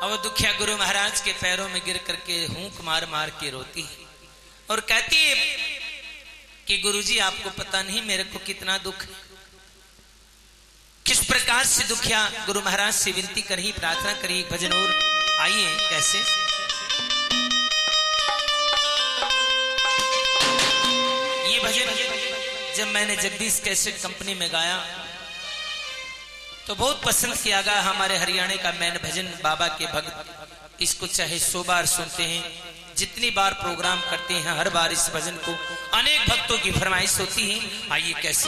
और दुखिया गुरु महाराज के पैरों में गिर करके हूंक मार मार के रोती है और कहती है कि गुरुजी आपको पता नहीं मेरे को कितना दुख है। किस प्रकार से दुखिया गुरु महाराज से विनती करी, प्रार्थना करी। भजन और आइए कैसे। ये भजन जब मैंने जगदीश कैसेट कंपनी में गाया तो बहुत पसंद किया गया। हमारे हरियाणा का मैन भजन बाबा के भक्त इसको चाहे 100 बार सुनते हैं, जितनी बार प्रोग्राम करते हैं हर बार इस भजन को अनेक भक्तों की फरमाइश होती है। आइए कैसे।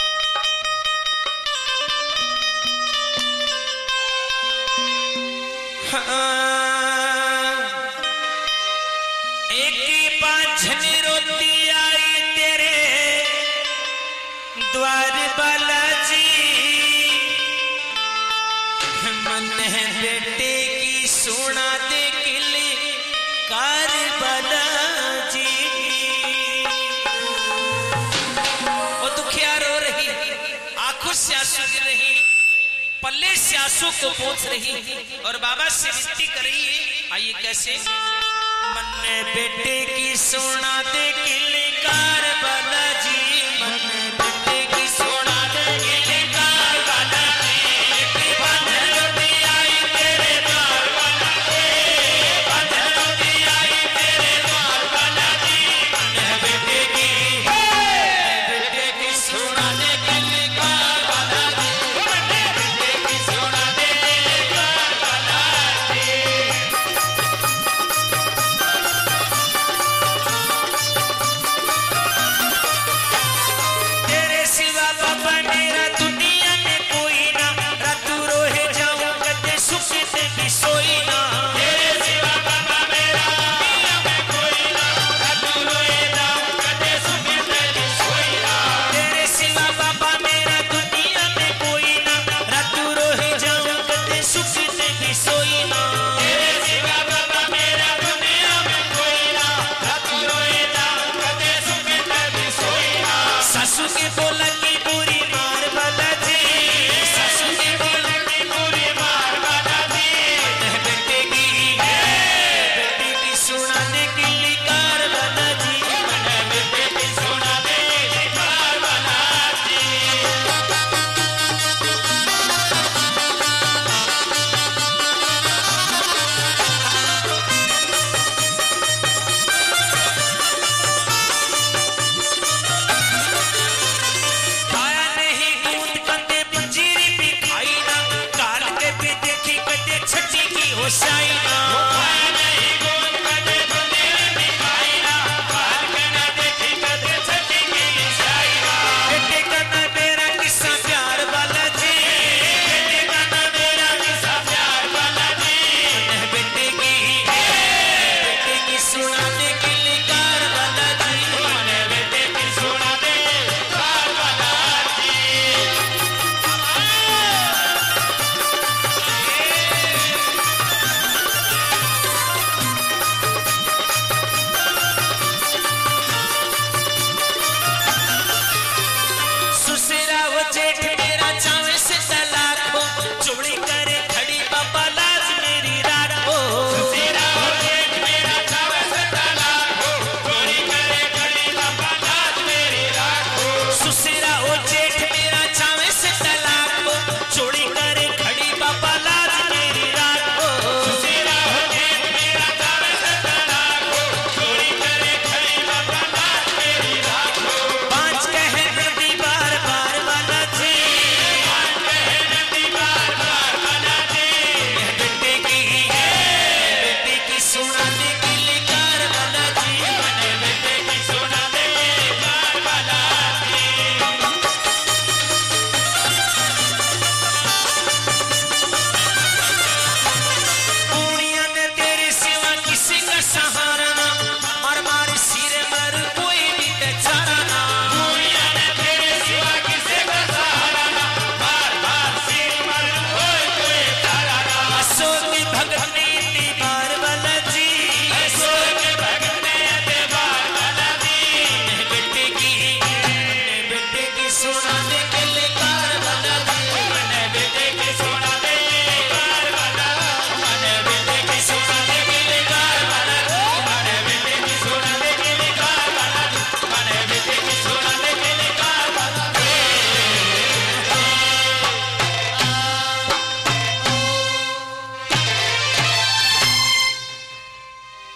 एक बांझन रोती आई तेरे द्वार बालाजी, मन है बेटे की सुना दे किले कार बालाजी। वो दुखिया रो रही, आंखों से आंसू गिर रही, पल्ले से आंसू को पोंछ रही और बाबा से विनती कर रही है। आइए कैसे। मन है बेटे की सुना दे किले कार बालाजी, मन है बेटे की सुना दे किले कार बालाजी। Shine